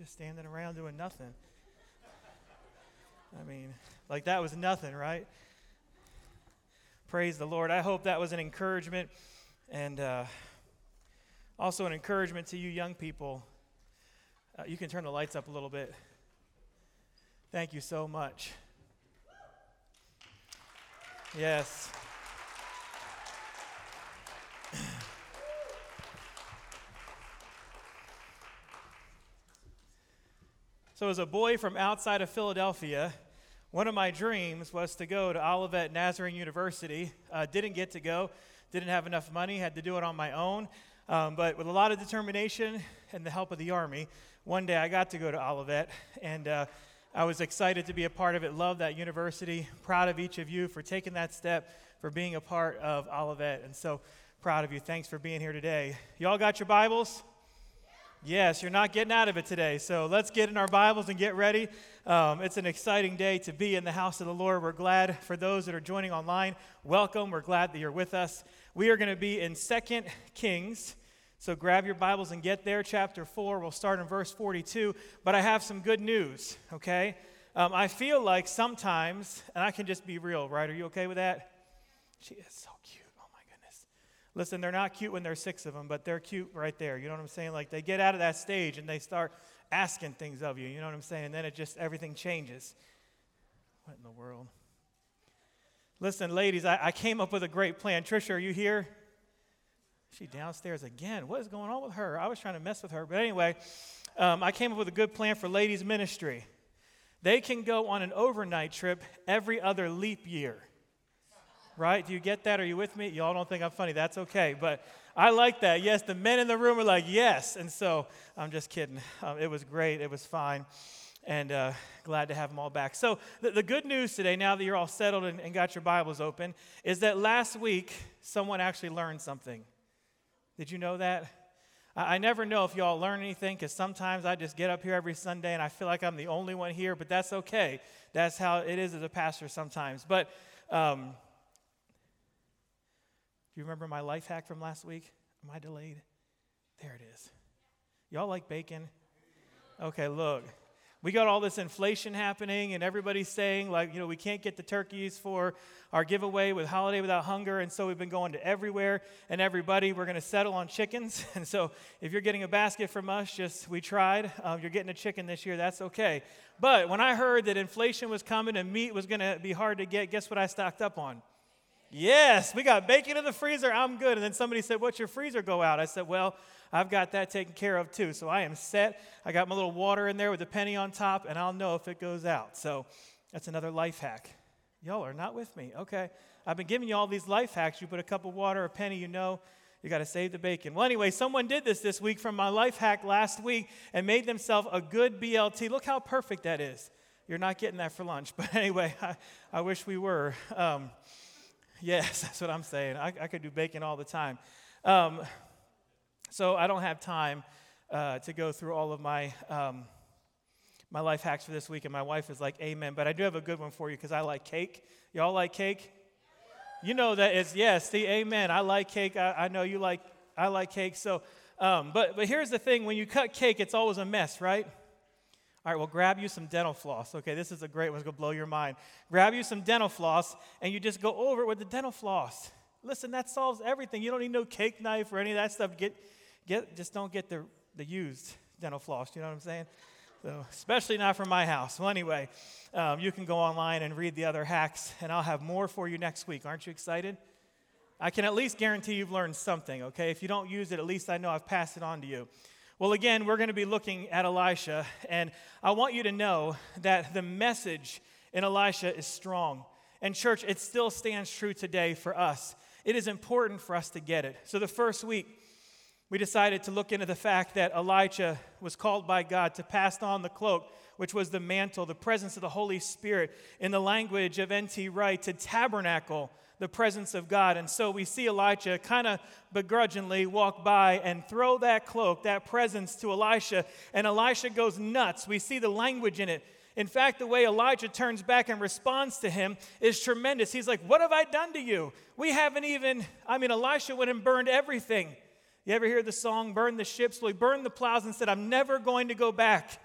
just standing around doing nothing. I mean, like that was nothing, right? Praise the Lord. I hope that was an encouragement, and also an encouragement to you young people. You can turn the lights up a little bit. Thank you so much. Yes. So as a boy from outside of Philadelphia, one of my dreams was to go to Olivet Nazarene University. Didn't get to go, didn't have enough money, had to do it on my own. But with a lot of determination and the help of the Army, one day I got to go to Olivet, and I was excited to be a part of it. Love that university. Proud of each of you for taking that step, for being a part of Olivet, and so proud of you. Thanks for being here today. Y'all got your Bibles? Yes, you're not getting out of it today, so let's get in our Bibles and get ready. It's an exciting day to be in the house of the Lord. We're glad for those that are joining online. Welcome. We're glad that you're with us. We are going to be in 2 Kings, so grab your Bibles and get there. Chapter 4, we'll start in verse 42, but I have some good news, okay? I feel like sometimes, and I can just be real, right? Are you okay with that? She is so cute. Listen, they're not cute when there's 6 of them, but they're cute right there. You know what I'm saying? Like, they get out of that stage and they start asking things of you. You know what I'm saying? And then everything changes. What in the world? Listen, ladies, I came up with a great plan. Trisha, are you here? She downstairs again. What is going on with her? I was trying to mess with her. But anyway, I came up with a good plan for ladies' ministry. They can go on an overnight trip every other leap year. Right? Do you get that? Are you with me? Y'all don't think I'm funny. That's okay. But I like that. Yes, the men in the room are like, yes. And so I'm just kidding. It was great. It was fine. And glad to have them all back. So the good news today, now that you're all settled and got your Bibles open, is that last week someone actually learned something. Did you know that? I never know if y'all learn anything, because sometimes I just get up here every Sunday and I feel like I'm the only one here. But that's okay. That's how it is as a pastor sometimes. But do you remember my life hack from last week? Am I delayed? There it is. Y'all like bacon? Okay, look. We got all this inflation happening, and everybody's saying, like, we can't get the turkeys for our giveaway with Holiday Without Hunger, and so we've been going to everywhere and everybody. We're going to settle on chickens, and so if you're getting a basket from us, we tried. You're getting a chicken this year, that's okay. But when I heard that inflation was coming and meat was going to be hard to get, guess what I stocked up on? Yes, we got bacon in the freezer. I'm good. And then somebody said, what's your freezer go out? I said, well, I've got that taken care of too. So I am set. I got my little water in there with a penny on top, and I'll know if it goes out. So that's another life hack. Y'all are not with me. Okay. I've been giving you all these life hacks. You put a cup of water, a penny, you got to save the bacon. Well, anyway, someone did this week from my life hack last week and made themselves a good BLT. Look how perfect that is. You're not getting that for lunch. But anyway, I wish we were. Yes, that's what I'm saying. I could do bacon all the time. So I don't have time to go through all of my my life hacks for this week, and my wife is like, amen. But I do have a good one for you because I like cake. Y'all like cake? You know that is, yes, see, amen. I like cake. I know you like, I like cake. So, but here's the thing. When you cut cake, it's always a mess, right? All right, well, grab you some dental floss. Okay, this is a great one. It's going to blow your mind. Grab you some dental floss, and you just go over it with the dental floss. Listen, that solves everything. You don't need no cake knife or any of that stuff. Just don't get the used dental floss. You know what I'm saying? So, especially not from my house. Well, anyway, you can go online and read the other hacks, and I'll have more for you next week. Aren't you excited? I can at least guarantee you've learned something, okay? If you don't use it, at least I know I've passed it on to you. Well, again, we're going to be looking at Elisha, and I want you to know that the message in Elisha is strong. And church, it still stands true today for us. It is important for us to get it. So the first week, we decided to look into the fact that Elijah was called by God to pass on the cloak, which was the mantle, the presence of the Holy Spirit, in the language of N.T. Wright, to tabernacle the presence of God. And so we see Elijah kind of begrudgingly walk by and throw that cloak, that presence to Elisha, and Elisha goes nuts. We see the language in it. In fact, the way Elijah turns back and responds to him is tremendous. He's like, what have I done to you? Elisha went and burned everything. You ever hear the song, Burn the Ships? Well, he burned the plows and said, I'm never going to go back.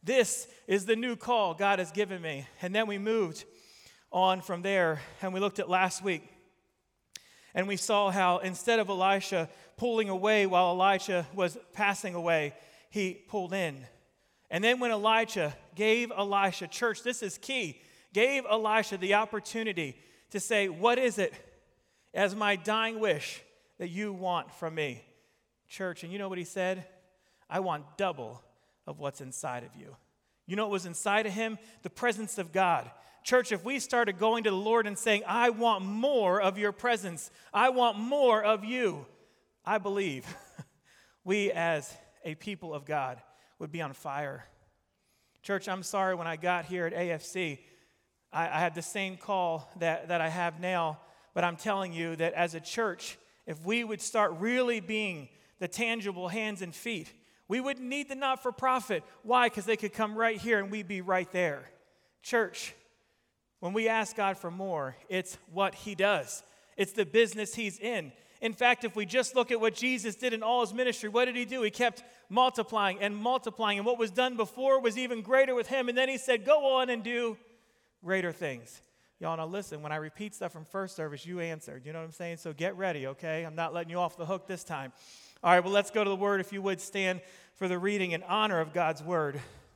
This is the new call God has given me. And then we moved on from there, and we looked at last week. And we saw how instead of Elisha pulling away while Elijah was passing away, he pulled in. And then when Elijah gave Elisha, church, this is key, gave Elisha the opportunity to say, what is it as my dying wish that you want from me? Church, and you know what he said? I want double of what's inside of you. You know what was inside of him? The presence of God. Church, if we started going to the Lord and saying, I want more of your presence, I want more of you, I believe we as a people of God would be on fire. Church, I'm sorry when I got here at AFC, I had the same call that I have now, but I'm telling you that as a church, if we would start really being the tangible hands and feet, we wouldn't need the not-for-profit. Why? Because they could come right here and we'd be right there. Church, when we ask God for more, it's what he does. It's the business he's in. In fact, if we just look at what Jesus did in all his ministry, what did he do? He kept multiplying, and what was done before was even greater with him. And then he said, go on and do greater things. Y'all, now listen, when I repeat stuff from first service, you answered. You know what I'm saying? So get ready, okay? I'm not letting you off the hook this time. All right, well, let's go to the word. If you would stand for the reading in honor of God's word.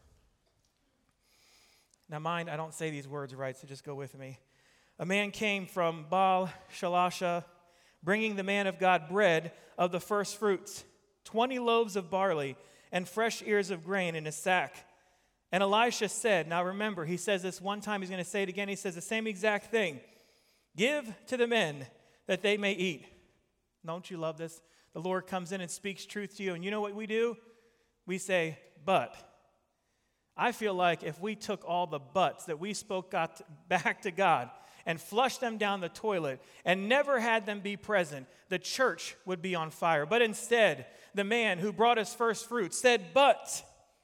Now, mind, I don't say these words right, so just go with me. A man came from Baal Shalasha, bringing the man of God bread of the first fruits, 20 loaves of barley, and fresh ears of grain in a sack. And Elisha said, now remember, he says this one time, he's going to say it again, he says the same exact thing. Give to the men that they may eat. Don't you love this? The Lord comes in and speaks truth to you, and you know what we do? We say, but. I feel like if we took all the buts that we spoke back to God and flushed them down the toilet and never had them be present, the church would be on fire. But instead, the man who brought his first fruits said, but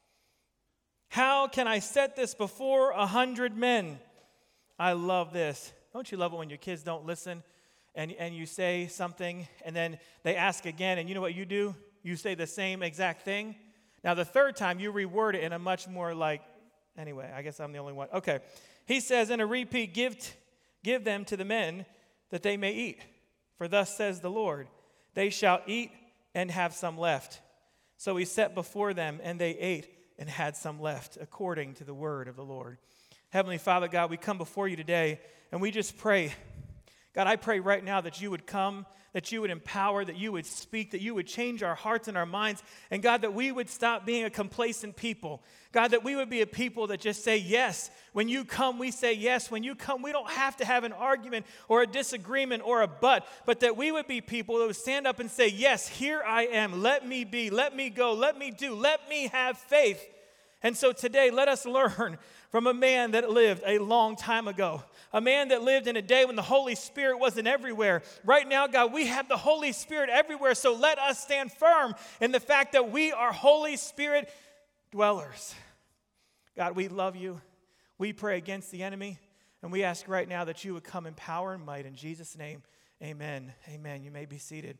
how can I set this before 100 men? I love this. Don't you love it when your kids don't listen and you say something and then they ask again, and you know what you do? You say the same exact thing. Now, the third time, you reword it in a much more anyway, I guess I'm the only one. Okay. He says in a repeat, give them to the men that they may eat. For thus says the Lord, they shall eat and have some left. So he set before them, and they ate and had some left, according to the word of the Lord. Heavenly Father, God, we come before you today, and we just pray. God, I pray right now that you would come, that you would empower, that you would speak, that you would change our hearts and our minds, and God, that we would stop being a complacent people. God, that we would be a people that just say yes. When you come, we say yes. When you come, we don't have to have an argument or a disagreement or a but that we would be people that would stand up and say, yes, here I am. Let me be. Let me go. Let me do. Let me have faith. And so today, let us learn from a man that lived a long time ago, a man that lived in a day when the Holy Spirit wasn't everywhere. Right now, God, we have the Holy Spirit everywhere, so let us stand firm in the fact that we are Holy Spirit dwellers. God, we love you. We pray against the enemy, and we ask right now that you would come in power and might. In Jesus' name, amen. Amen. You may be seated.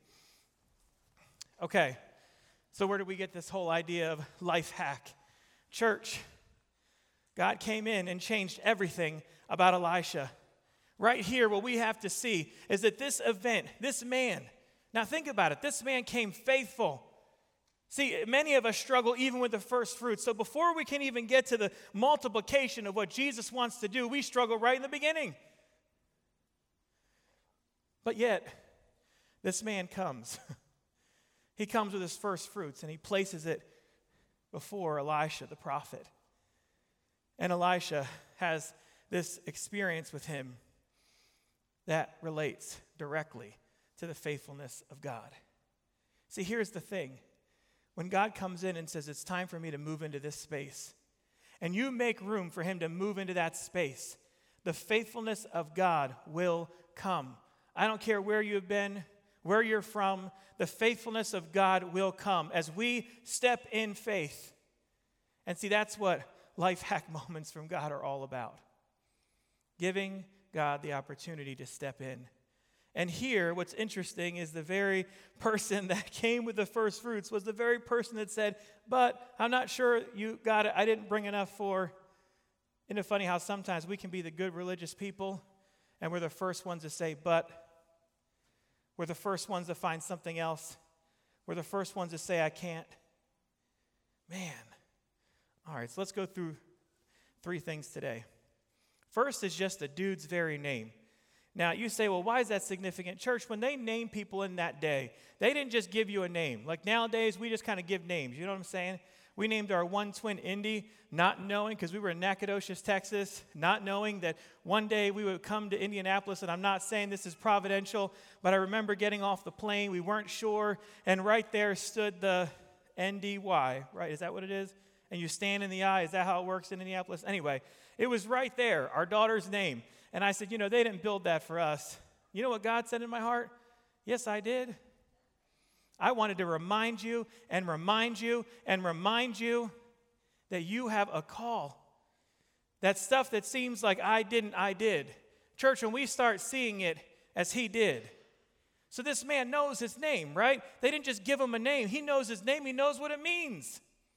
Okay, so where did we get this whole idea of life hack? Church, God came in and changed everything about Elisha. Right here, what we have to see is that this event, this man, now think about it, this man came faithful. See, many of us struggle even with the first fruits. So before we can even get to the multiplication of what Jesus wants to do, we struggle right in the beginning. But yet, this man comes. He comes with his first fruits and he places it before Elisha, the prophet. And Elisha has this experience with him that relates directly to the faithfulness of God. See, here's the thing. When God comes in and says, it's time for me to move into this space, and you make room for him to move into that space, the faithfulness of God will come. I don't care where you've been, where you're from, the faithfulness of God will come as we step in faith. And see, that's what life hack moments from God are all about. Giving God the opportunity to step in And here, what's interesting is the very person that came with the first fruits was the very person that said, but I'm not sure you got it. I didn't bring enough for. Isn't it funny how sometimes we can be the good religious people and we're the first ones to say, but. We're the first ones to find something else. We're the first ones to say, I can't. Man. All right, so let's go through 3 things today. First is just the dude's very name. Now, you say, well, why is that significant? Church, when they name people in that day, they didn't just give you a name. Like nowadays, we just kind of give names. You know what I'm saying? We named our one twin Indy, not knowing, because we were in Nacogdoches, Texas, not knowing that one day we would come to Indianapolis, and I'm not saying this is providential, but I remember getting off the plane. We weren't sure, and right there stood the NDY, right? Is that what it is? And you stand in the eye. Is that how it works in Indianapolis? Anyway, it was right there, our daughter's name. And I said, they didn't build that for us. You know what God said in my heart? Yes, I did. I wanted to remind you and remind you and remind you that you have a call. That stuff that seems like I didn't, I did. Church, when we start seeing it as he did. So this man knows his name, right? They didn't just give him a name. He knows his name. He knows what it means.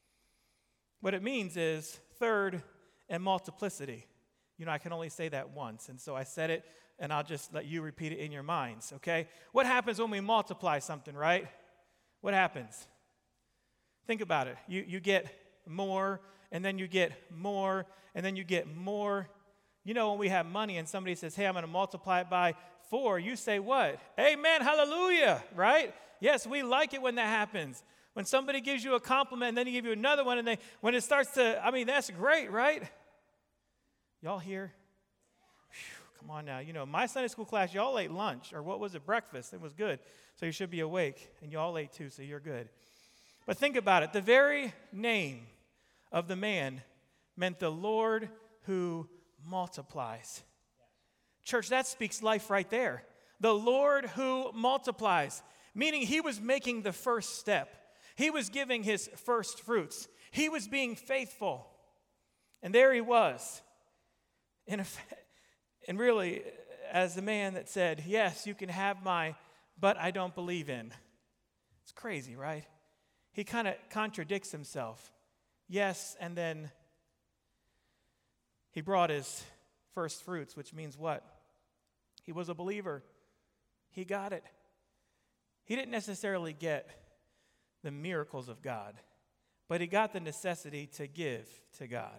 What it means is third and multiplicity. I can only say that once, and so I said it, and I'll just let you repeat it in your minds, okay? What happens when we multiply something, right? What happens? Think about it. You get more, and then you get more, and then you get more. When we have money and somebody says, hey, I'm going to multiply it by 4, you say what? Amen, hallelujah, right? Yes, we like it when that happens. When somebody gives you a compliment, and then he gives you another one, and when it starts to, that's great, right? Y'all here? Whew, come on now. My Sunday school class, y'all ate lunch, or what was it, breakfast. It was good. So you should be awake, and y'all ate too, so you're good. But think about it. The very name of the man meant the Lord who multiplies. Church, that speaks life right there. The Lord who multiplies, meaning he was making the first step. He was giving his first fruits. He was being faithful. And there he was. And really, as the man that said, yes, you can have my, but I don't believe in. It's crazy, right? He kind of contradicts himself. Yes, and then he brought his first fruits, which means what? He was a believer. He got it. He didn't necessarily get the miracles of God, but he got the necessity to give to God.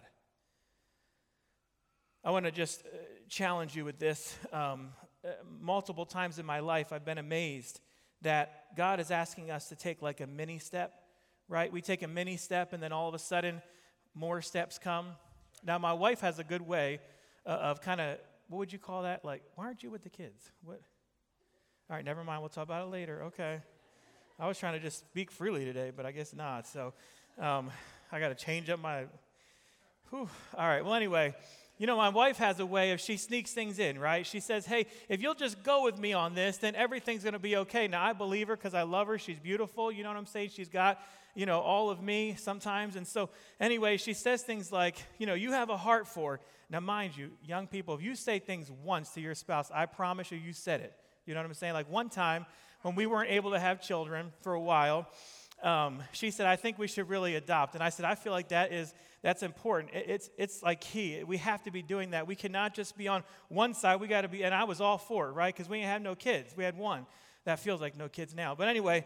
I want to just challenge you with this. Multiple times in my life, I've been amazed that God is asking us to take like a mini step, right? We take a mini step, and then all of a sudden, more steps come. Now, my wife has a good way of kind of, what would you call that? Like, why aren't you with the kids? What? All right, never mind. We'll talk about it later. Okay. I was trying to just speak freely today, but I guess not. So I got to change up my, All right. Well, anyway. My wife has a way of, she sneaks things in, right? She says, hey, if you'll just go with me on this, then everything's going to be okay. Now, I believe her because I love her. She's beautiful. You know what I'm saying? She's got, all of me sometimes. And so, anyway, she says things like, you have a heart for. Now, mind you, young people, if you say things once to your spouse, I promise you said it. You know what I'm saying? Like one time when we weren't able to have children for a while, she said, I think we should really adopt. And I said, I feel like that's important. It's like key. We have to be doing that. We cannot just be on one side. We got to be, and I was all for it, right? Because we didn't have no kids. We had one. That feels like no kids now. But anyway,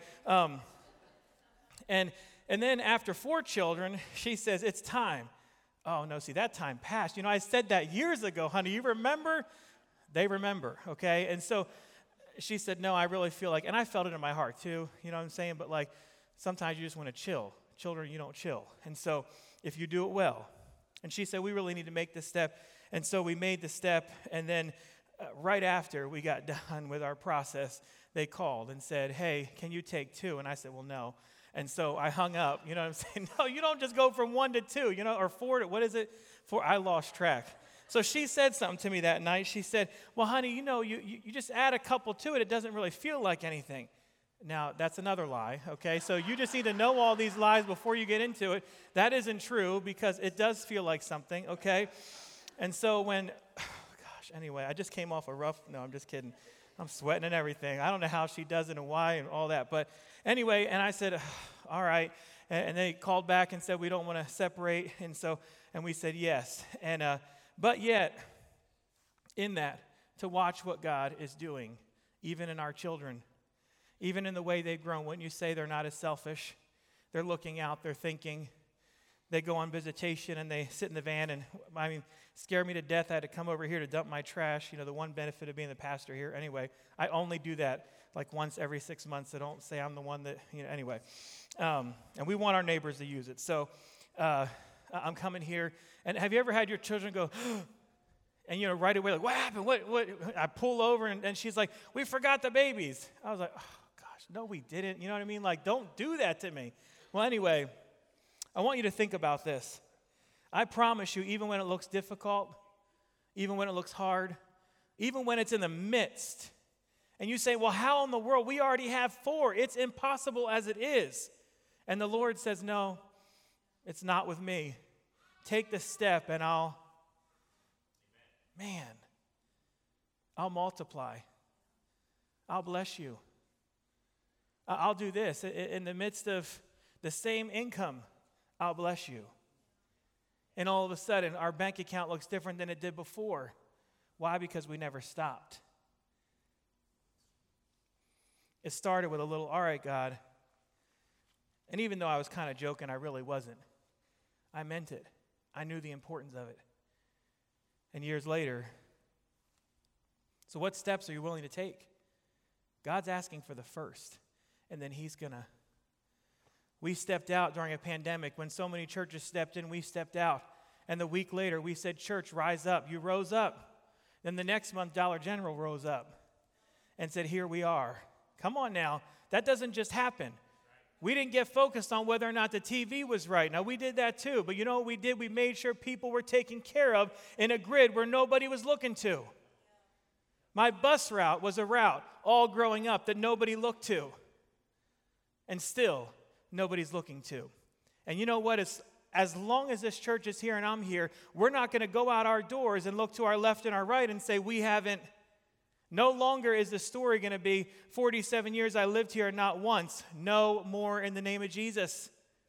and then after 4 children, she says, it's time. Oh, no, see, that time passed. I said that years ago, honey. You remember? They remember, okay? And so she said, no, I really feel like, and I felt it in my heart too, you know what I'm saying? But like, sometimes you just want to chill. Children, you don't chill. And so if you do it well. And she said, we really need to make this step. And so we made the step, and then right after we got done with our process, they called and said, hey, can you take 2? And I said, well, no. And so I hung up, you know what I'm saying? No, you don't just go from 1 to 2, or 4 to, what is it? 4, I lost track. So she said something to me that night. She said, well, honey, you just add a couple to it. It doesn't really feel like anything. Now, that's another lie, okay? So you just need to know all these lies before you get into it. That isn't true because it does feel like something, okay? And so anyway, I just came off a rough, no, I'm just kidding. I'm sweating and everything. I don't know how she does it and why and all that. But anyway, and I said, all right. And they called back and said, we don't want to separate. And we said yes. But yet, in that, to watch what God is doing, even in our children, even in the way they've grown. Wouldn't you say they're not as selfish? They're looking out, they're thinking. They go on visitation and they sit in the van and, scare me to death. I had to come over here to dump my trash. The one benefit of being the pastor here. Anyway, I only do that like once every 6 months. So don't say I'm the one that, anyway. And we want our neighbors to use it. So I'm coming here. And have you ever had your children go, and, right away, like, what happened? What? I pull over and she's like, we forgot the babies. I was like, oh, gosh, no, we didn't. You know what I mean? Like, don't do that to me. Well, anyway, I want you to think about this. I promise you, even when it looks difficult, even when it looks hard, even when it's in the midst, and you say, well, how in the world? We already have 4. It's impossible as it is. And the Lord says, no, it's not with me. Take the step and I'll multiply. I'll bless you. I'll do this. In the midst of the same income, I'll bless you. And all of a sudden, our bank account looks different than it did before. Why? Because we never stopped. It started with a little, all right, God. And even though I was kind of joking, I really wasn't. I meant it. I knew the importance of it. And years later, so what steps are you willing to take? God's asking for the first, and then he's going to. We stepped out during a pandemic. When so many churches stepped in, we stepped out. And the week later, we said, church, rise up. You rose up. Then the next month, Dollar General rose up and said, here we are. Come on now. That doesn't just happen. We didn't get focused on whether or not the TV was right. Now, we did that too. But you know what we did? We made sure people were taken care of in a grid where nobody was looking to. My bus route was a route all growing up that nobody looked to. And still, nobody's looking to. And you know what? As long as this church is here and I'm here, we're not going to go out our doors and look to our left and our right and say we haven't. No longer is the story going to be 47 years I lived here and not once. No more in the name of Jesus.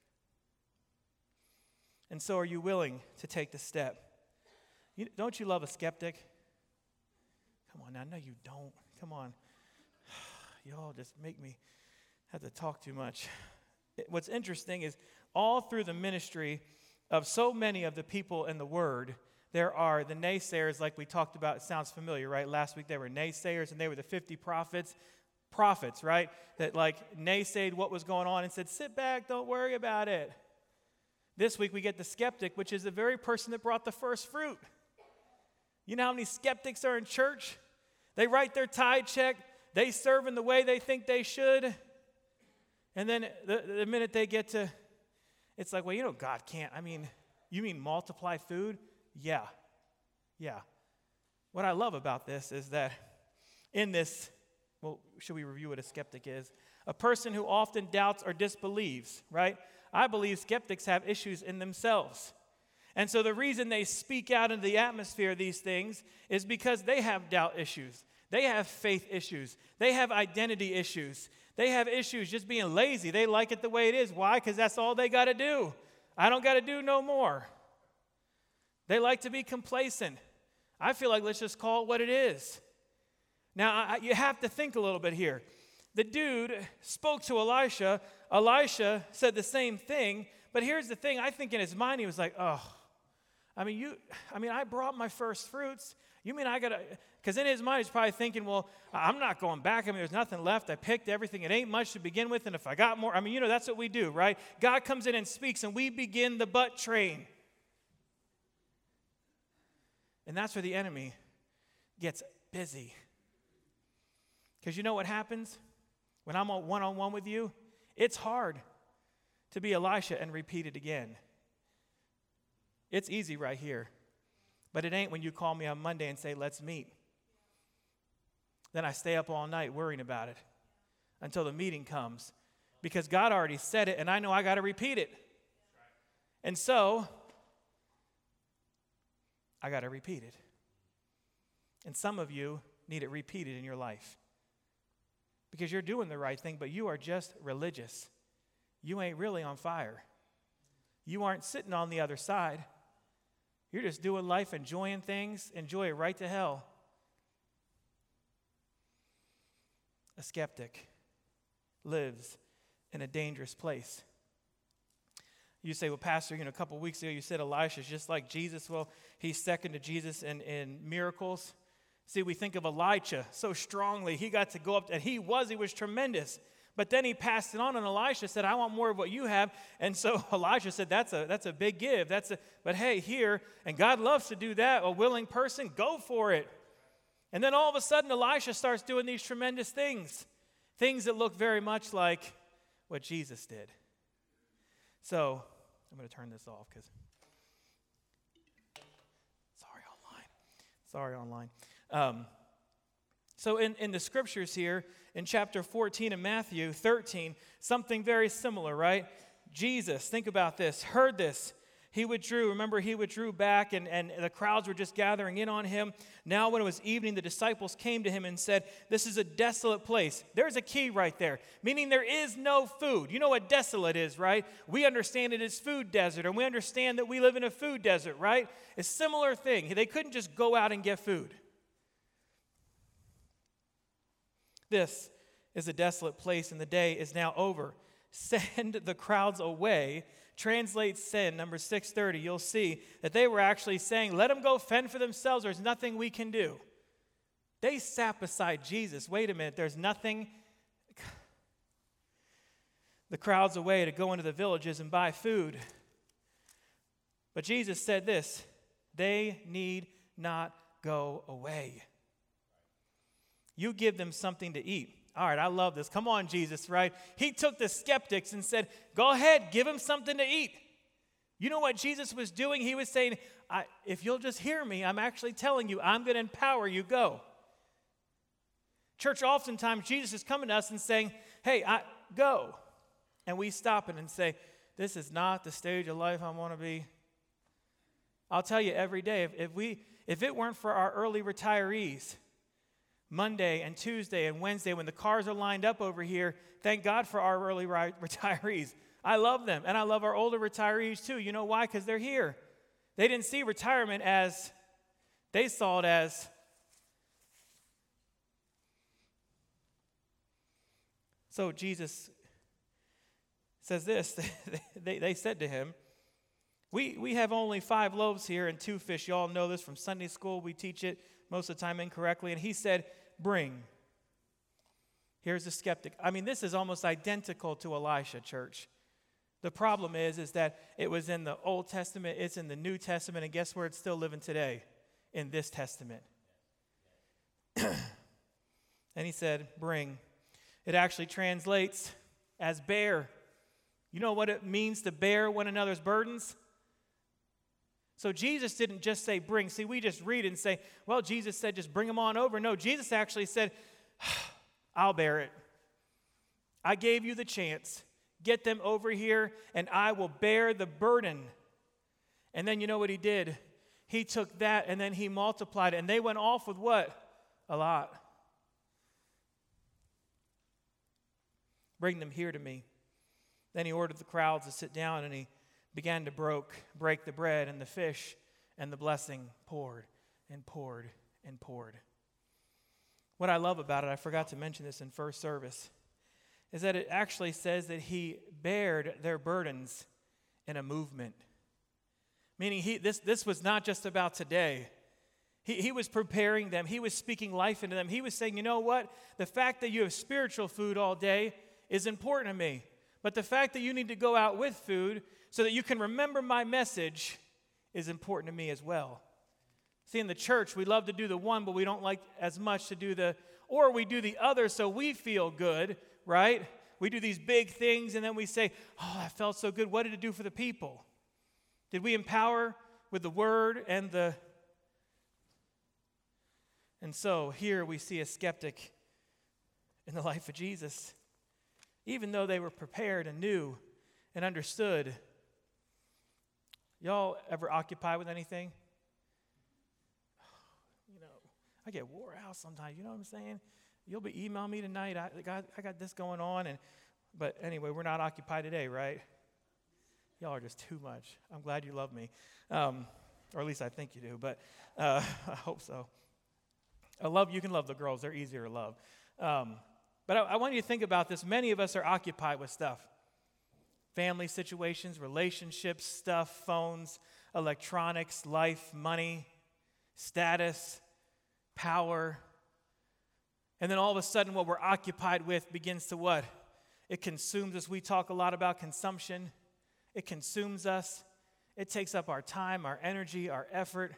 And so are you willing to take the step? Don't you love a skeptic? Come on now. No, you don't. Come on. Y'all just make me have to talk too much. What's interesting is all through the ministry of so many of the people in the Word, there are the naysayers like we talked about. It sounds familiar, right? Last week they were naysayers, and they were the 50 prophets, right? That like naysayed what was going on and said, sit back, don't worry about it. This week we get the skeptic, which is the very person that brought the first fruit. You know how many skeptics are in church? They write their tithe check. They serve in the way they think they should. And then the minute they get to, it's like, well, God can't. You mean multiply food? Yeah. What I love about this is that in this, well, should we review what a skeptic is? A person who often doubts or disbelieves, right? I believe skeptics have issues in themselves. And so the reason they speak out into the atmosphere of these things is because they have doubt issues. They have faith issues. They have identity issues. They have issues just being lazy. They like it the way it is. Why? Because that's all they got to do. I don't got to do no more. They like to be complacent. I feel like let's just call it what it is. Now, you have to think a little bit here. The dude spoke to Elisha. Elisha said the same thing. But here's the thing. I think in his mind he was like, I brought my first fruits. You mean I got to, because in his mind he's probably thinking, well, I'm not going back. There's nothing left. I picked everything. It ain't much to begin with. And if I got more, that's what we do, right? God comes in and speaks and we begin the butt train. And that's where the enemy gets busy. Because you know what happens? When I'm on one-on-one with you, it's hard to be Elisha and repeat it again. It's easy right here. But it ain't when you call me on Monday and say, let's meet. Then I stay up all night worrying about it until the meeting comes. Because God already said it, and I know I got to repeat it. And so, I got to repeat it. And some of you need it repeated in your life. because you're doing the right thing, but you are just religious. You ain't really on fire. You aren't sitting on the other side. You're just doing life, enjoying things, enjoy it right to hell. A skeptic lives in a dangerous place. You say, well, Pastor, a couple weeks ago you said Elisha's just like Jesus. Well, he's second to Jesus in miracles. See, we think of Elijah so strongly. He got to go up, and he was tremendous. But then he passed it on, and Elisha said, I want more of what you have. And so Elijah said, that's a big give. But hey, here, and God loves to do that. A willing person, go for it. And then all of a sudden, Elisha starts doing these tremendous things that look very much like what Jesus did. So I'm going to turn this off because sorry online. So in the scriptures here, in chapter 14 of Matthew 13, something very similar, right? Jesus, think about this, heard this. He withdrew back, and the crowds were just gathering in on him. Now when it was evening, the disciples came to him and said, this is a desolate place. There's a key right there, meaning there is no food. You know what desolate is, right? We understand it as food desert, and we understand that we live in a food desert, right? It's a similar thing. They couldn't just go out and get food. This is a desolate place, and the day is now over. Send the crowds away. Translate send, number 630. You'll see that they were actually saying, let them go fend for themselves. There's nothing we can do. They sat beside Jesus. Wait a minute, there's nothing. The crowds away to go into the villages and buy food. But Jesus said this, they need not go away. You give them something to eat. All right, I love this. Come on, Jesus, right? He took the skeptics and said, go ahead, give them something to eat. You know what Jesus was doing? He was saying, if you'll just hear me, I'm actually telling you, I'm going to empower you, go. Church, oftentimes, Jesus is coming to us and saying, hey, go. And we stop it and say, this is not the stage of life I want to be. I'll tell you every day, if it weren't for our early retirees, Monday and Tuesday and Wednesday when the cars are lined up over here, thank God for our early retirees. I love them, and I love our older retirees too. You know why? Because they're here. They didn't see retirement they saw it as, so Jesus says this, they said to him, we have only 5 loaves here and 2 fish. You all know this from Sunday school. We teach it most of the time incorrectly. And he said, bring. Here's the skeptic. I mean, this is almost identical to Elisha, church. The problem is that it was in the Old Testament, it's in the New Testament, and guess where it's still living today? In this Testament. And he said, bring. It actually translates as bear. You know what it means to bear one another's burdens? So Jesus didn't just say bring. See, we just read it and say, well, Jesus said just bring them on over. No, Jesus actually said, I'll bear it. I gave you the chance. Get them over here, and I will bear the burden. And then you know what he did? He took that, and then he multiplied it. And they went off with what? A lot. Bring them here to me. Then he ordered the crowds to sit down, and he began to break the bread and the fish, and the blessing poured and poured and poured. What I love about it, I forgot to mention this in first service, is that it actually says that he bared their burdens in a movement. Meaning this was not just about today. He was preparing them. He was speaking life into them. He was saying, you know what? The fact that you have spiritual food all day is important to me. But the fact that you need to go out with food so that you can remember my message is important to me as well. See, in the church, we love to do the one, but we don't like as much to do or we do the other so we feel good, right? We do these big things and then we say, oh, that felt so good. What did it do for the people? Did we empower with the word and so here we see a skeptic in the life of Jesus. Even though they were prepared and knew and understood. Y'all ever occupied with anything? I get wore out sometimes, you know what I'm saying? you'll be emailing me tonight. I got this going on. But anyway, we're not occupied today, right? Y'all are just too much. I'm glad you love me. Or at least I think you do, but I hope so. You can love the girls. They're easier to love. But I want you to think about this. Many of us are occupied with stuff. Family situations, relationships, stuff, phones, electronics, life, money, status, power. And then all of a sudden what we're occupied with begins to what? It consumes us. We talk a lot about consumption. It consumes us. It takes up our time, our energy, our effort.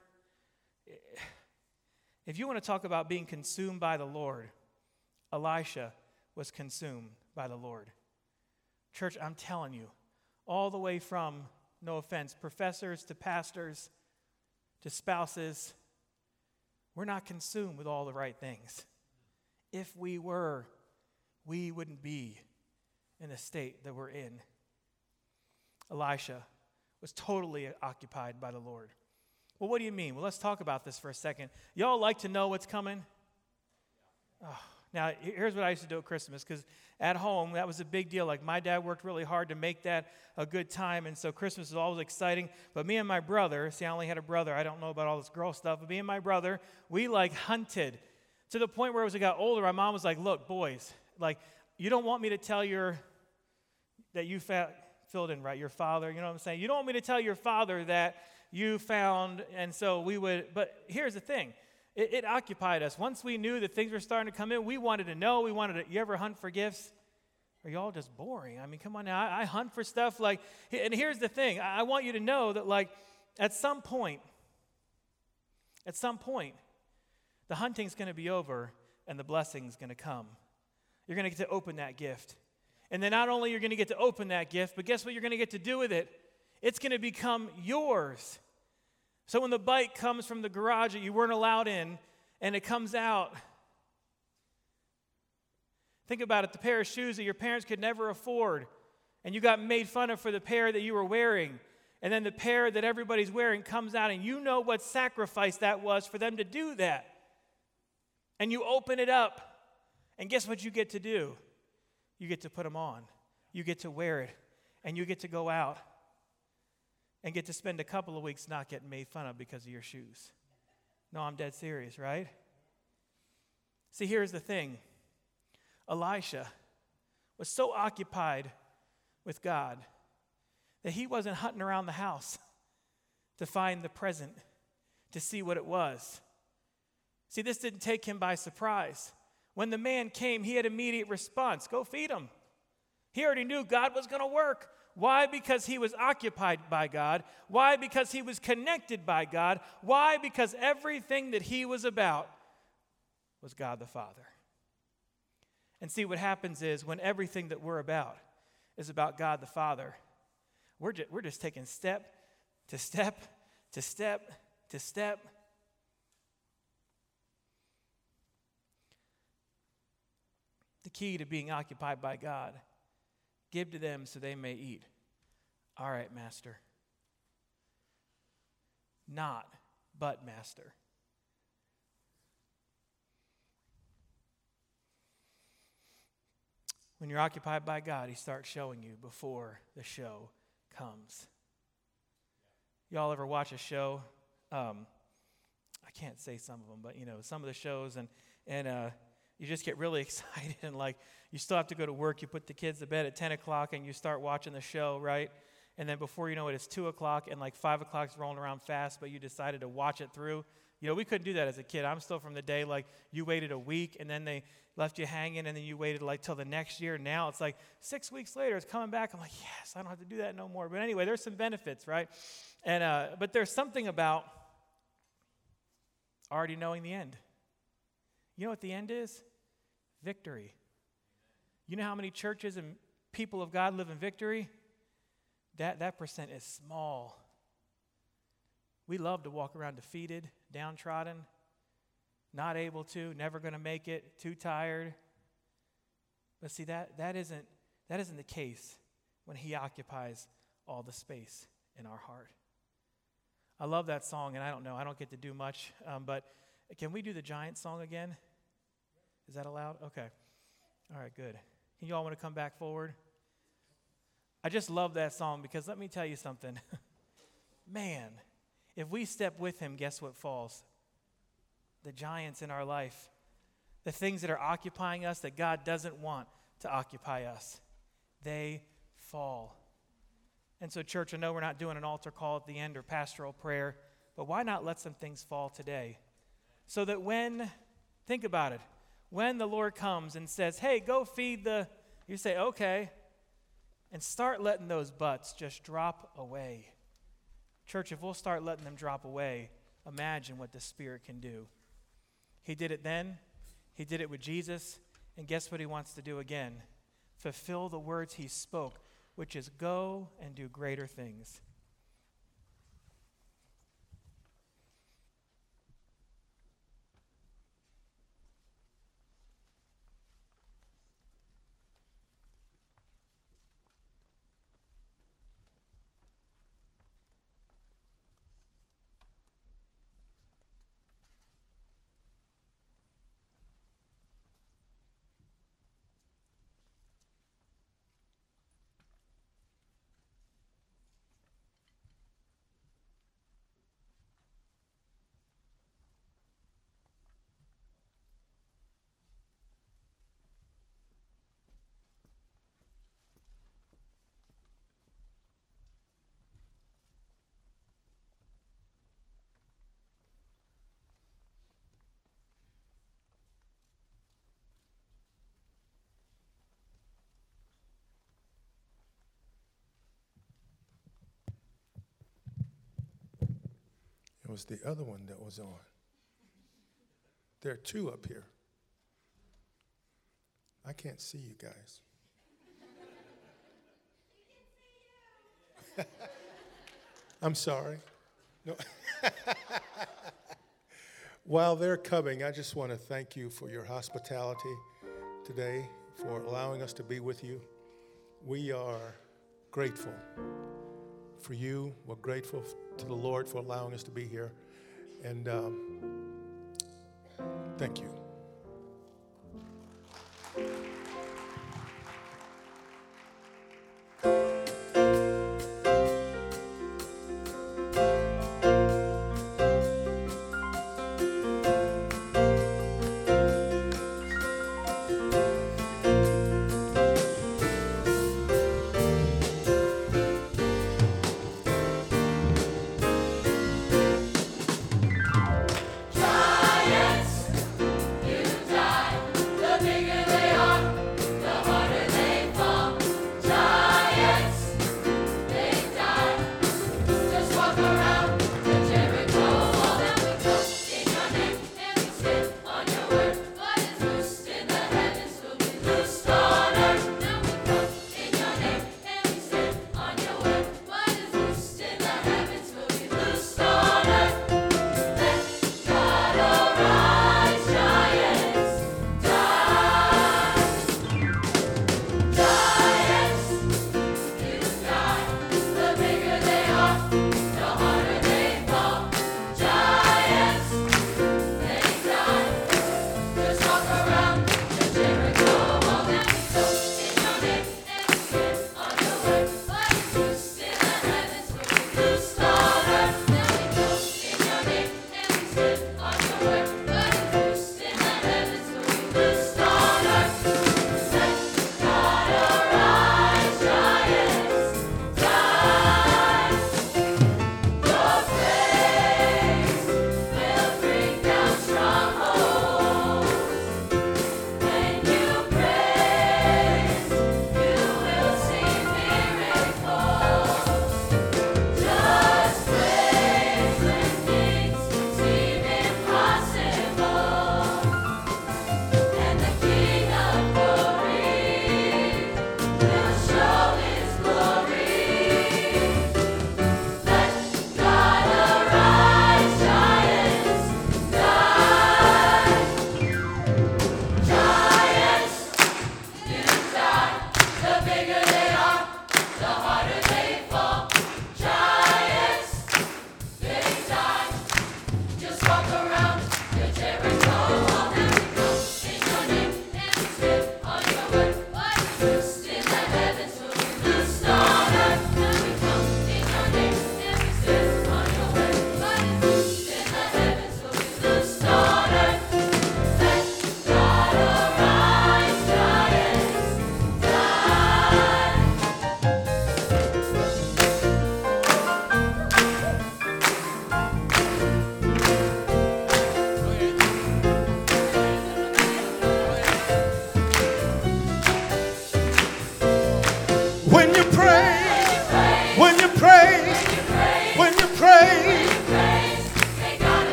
If you want to talk about being consumed by the Lord, Elisha was consumed by the Lord. Church, I'm telling you, all the way from, no offense, professors to pastors to spouses, we're not consumed with all the right things. If we were, we wouldn't be in the state that we're in. Elisha was totally occupied by the Lord. Well, what do you mean? Well, let's talk about this for a second. Y'all like to know what's coming? Oh, now, here's what I used to do at Christmas, because at home, that was a big deal. Like, my dad worked really hard to make that a good time, and so Christmas was always exciting. But me and my brother, see, I only had a brother. I don't know about all this girl stuff, but me and my brother, we, hunted to the point where as we got older, my mom was like, look, boys, you don't want me to tell that you filled in, right, your father, you know what I'm saying? You don't want me to tell your father that you found, and so we would, but here's the thing. It occupied us. Once we knew that things were starting to come in, we wanted to know. You ever hunt for gifts? Are y'all just boring? I mean, come on now. I hunt for stuff and here's the thing. I want you to know that at some point, the hunting's going to be over and the blessing's going to come. You're going to get to open that gift. And then not only you're going to get to open that gift, but guess what you're going to get to do with it? It's going to become yours. So when the bike comes from the garage that you weren't allowed in, and it comes out, think about it, the pair of shoes that your parents could never afford, and you got made fun of for the pair that you were wearing, and then the pair that everybody's wearing comes out, and you know what sacrifice that was for them to do that. And you open it up, and guess what you get to do? You get to put them on. You get to wear it, and you get to go out and get to spend a couple of weeks not getting made fun of because of your shoes. No, I'm dead serious, right? See, here's the thing. Elisha was so occupied with God that he wasn't hunting around the house to find the present, to see what it was. See, this didn't take him by surprise. When the man came, he had immediate response. Go feed him. He already knew God was going to work. Why? Because he was occupied by God. Why? Because he was connected by God. Why? Because everything that he was about was God the Father. And see, what happens is when everything that we're about is about God the Father, we're just taking step to step to step to step. The key to being occupied by God: give to them so they may eat. All right, Master. Not, but Master. When you're occupied by God, He starts showing you before the show comes. Y'all ever watch a show? I can't say some of them, but some of the shows, and you just get really excited, and you still have to go to work. You put the kids to bed at 10 o'clock, and you start watching the show, right? And then before you know it, it's 2 o'clock, and 5 o'clock's rolling around fast, but you decided to watch it through. We couldn't do that as a kid. I'm still from the day, you waited a week, and then they left you hanging, and then you waited, till the next year. Now it's 6 weeks later, it's coming back. I'm yes, I don't have to do that no more. But anyway, there's some benefits, right? And but there's something about already knowing the end. You know what the end is? Victory. You know how many churches and people of God live in victory? That percent is small. We love to walk around defeated, downtrodden, not able to, never going to make it, too tired. But see, that isn't the case when He occupies all the space in our heart. I love that song, and I don't get to do much, but can we do the Giant song again? Is that allowed? Okay. All right, good. Can you all want to come back forward? I just love that song because let me tell you something. Man, if we step with him, guess what falls? The giants in our life. The things that are occupying us that God doesn't want to occupy us. They fall. And so, church, I know we're not doing an altar call at the end or pastoral prayer, but why not let some things fall today? So that think about it, when the Lord comes and says, hey, go feed you say, okay, and start letting those butts just drop away. Church, if we'll start letting them drop away, imagine what the Spirit can do. He did it then, he did it with Jesus, and guess what he wants to do again? Fulfill the words he spoke, which is go and do greater things. It was the other one that was on. There are two up here. I can't see you guys. I'm sorry. No. While they're coming, I just want to thank you for your hospitality today, for allowing us to be with you. We are grateful for you. We're grateful to the Lord for allowing us to be here. And thank you.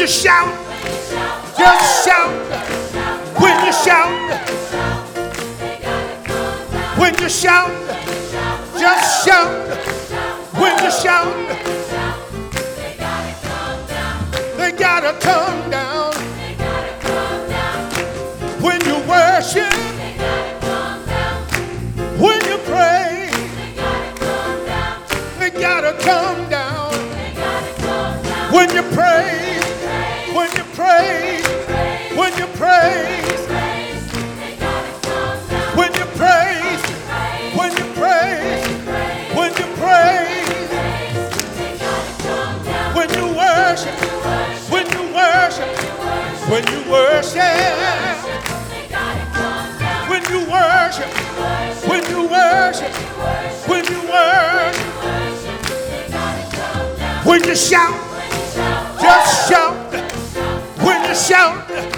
you shout, just shout. When you shout, when you shout, just shout. When you shout, they gotta come down. When you worship, when you pray, they gotta come down. When you pray, when you pray, when you praise, when you praise, when you praise, when you praise, when you worship, when you worship, when you worship, when you worship, when you worship, when you worship, when you shout, just shout. When you shout,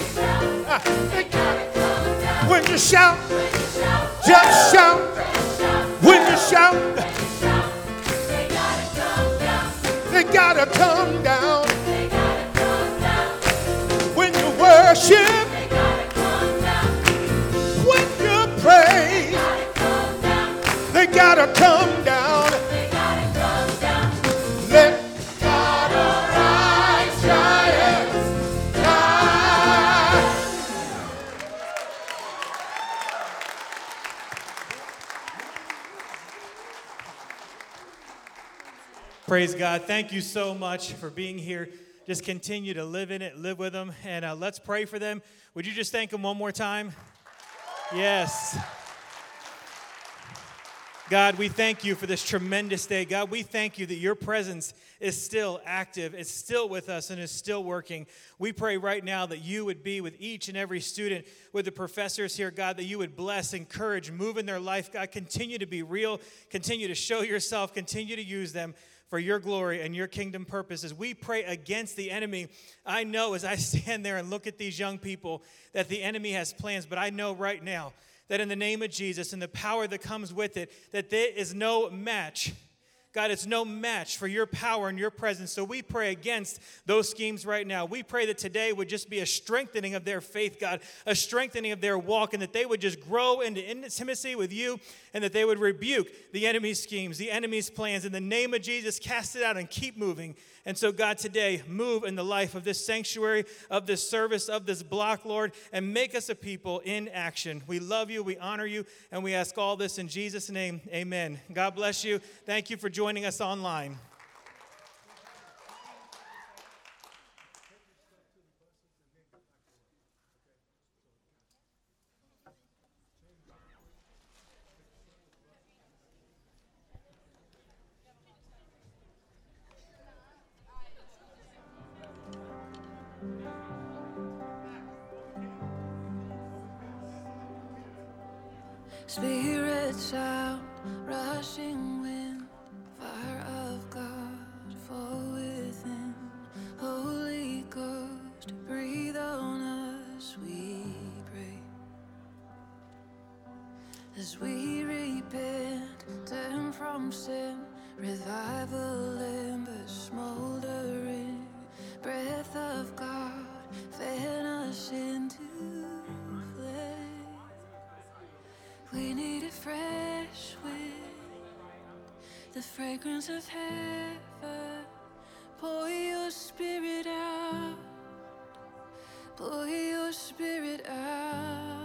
when you shout, just shout. When you shout, they gotta come down. When you worship, when you pray, they gotta come down. Let God arise, giants rise. Praise God. Thank you so much for being here. Just continue to live in it, live with them, and let's pray for them. Would you just thank them one more time? Yes. God, we thank you for this tremendous day. God, we thank you that your presence is still active, it's still with us, and is still working. We pray right now that you would be with each and every student, with the professors here, God, that you would bless, encourage, move in their life. God, continue to be real, continue to show yourself, continue to use them for your glory and your kingdom purposes. We pray against the enemy. I know as I stand there and look at these young people that the enemy has plans, but I know right now that in the name of Jesus and the power that comes with it, that there is no match. God, it's no match for your power and your presence. So we pray against those schemes right now. We pray that today would just be a strengthening of their faith, God, a strengthening of their walk, and that they would just grow into intimacy with you, and that they would rebuke the enemy's schemes, the enemy's plans. In the name of Jesus, cast it out and keep moving. And so, God, today, move in the life of this sanctuary, of this service, of this block, Lord, and make us a people in action. We love you, we honor you, and we ask all this in Jesus' name. Amen. God bless you. Thank you for joining us online. Spirit sound, rushing wind, fire of God, fall within. Holy Ghost, breathe on us, we pray. As we repent, turn from sin, revival ember smoldering. Breath of God, fan us into flame. We need a fresh wind, the fragrance of heaven. Pour your spirit out, pour your spirit out.